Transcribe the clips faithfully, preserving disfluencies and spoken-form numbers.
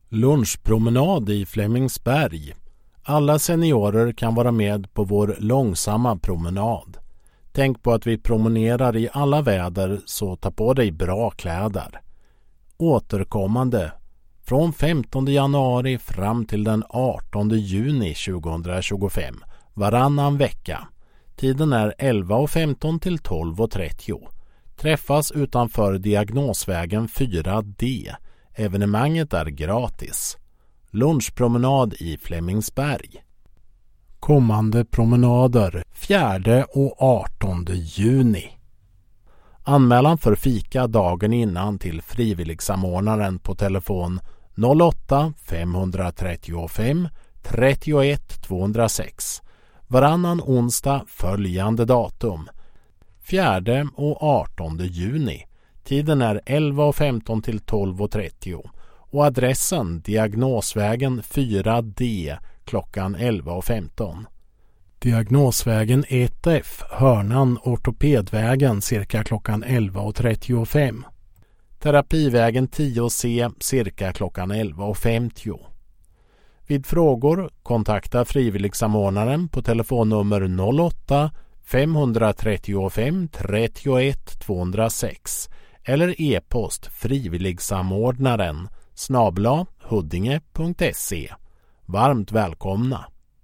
Lunchpromenad i Flemingsberg. Alla seniorer kan vara med på vår långsamma promenad. Tänk på att vi promenerar i alla väder, så ta på dig bra kläder. Återkommande från femtonde januari fram till den artonde juni tjugohundratjugofem, varannan vecka. Tiden är elva och femton till tolv och trettio. Träffas utanför Diagnosvägen fyra D. Evenemanget är gratis. Lunchpromenad i Flemingsberg. Kommande promenader fjärde och artonde juni. Anmälan för fika dagen innan till frivilligsamordnaren på telefon noll åtta fem tre fem tre ett två noll sex. Varannan onsdag följande datum. fjärde och artonde juni. Tiden är elva och femton till tolv och trettio. Och adressen Diagnosvägen fyra D klockan elva och femton. Diagnosvägen ett F, hörnan Ortopedvägen cirka klockan elva och trettiofem. Terapivägen tio C cirka klockan elva och femtio. Vid frågor kontakta frivilligsamordnaren på telefonnummer noll åtta fem tre fem tre ett två noll sex eller e-post frivilligsamordnaren snabel-a huddinge punkt se. Varmt välkomna.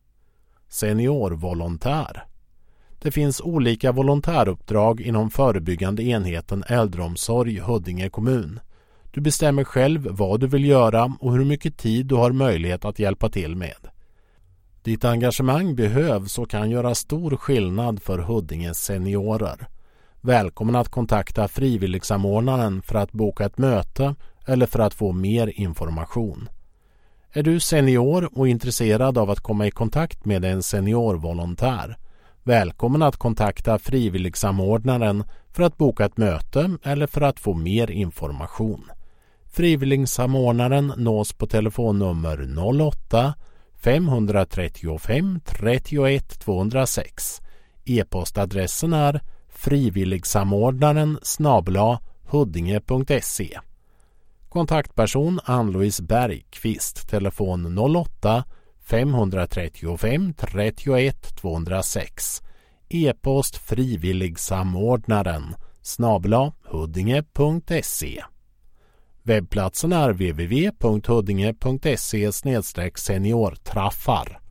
Seniorvolontär. Det finns olika volontäruppdrag inom förebyggande enheten äldreomsorg Huddinge kommun. Du bestämmer själv vad du vill göra och hur mycket tid du har möjlighet att hjälpa till med. Ditt engagemang behövs och kan göra stor skillnad för Huddinges seniorer. Välkommen att kontakta frivilligsamordnaren för att boka ett möte eller för att få mer information. Är du senior och intresserad av att komma i kontakt med en seniorvolontär? Välkommen att kontakta frivilligsamordnaren för att boka ett möte eller för att få mer information. Frivilligsamordnaren nås på telefonnummer noll åtta fem tre fem tre ett två noll sex. E-postadressen är frivilligsamordnaren snabel-a huddinge punkt se. Kontaktperson Ann-Louise Bergqvist, telefon noll åtta fem tre fem tre ett två noll sex. E-post frivilligsamordnaren snabel-a huddinge punkt se. Webbplatsen är w w w punkt huddinge punkt se slash seniortraffar.